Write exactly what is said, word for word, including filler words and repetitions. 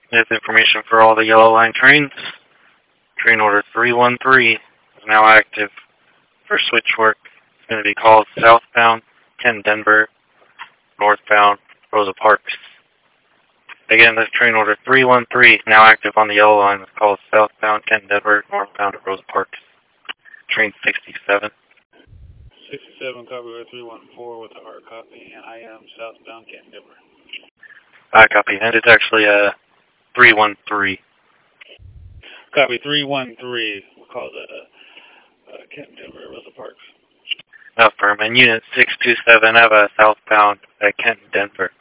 This information for all the Yellow Line trains. Train order three one three is now active for switch work. It's going to be called southbound Kent Denver, northbound Rosa Parks. Again, this train order three one three, now active on the Yellow Line, is called southbound Kent Denver, northbound Rosa Parks. Train sixty-seven. sixty-seven, copy three one four with a hard copy, and I am southbound Kent Denver. I copy, and it's actually a three one three. Copy three one three, we'll call that uh, uh, Kent Denver, Rosa Parks. Affirm, and Unit six two seven, have a southbound at Kent Denver.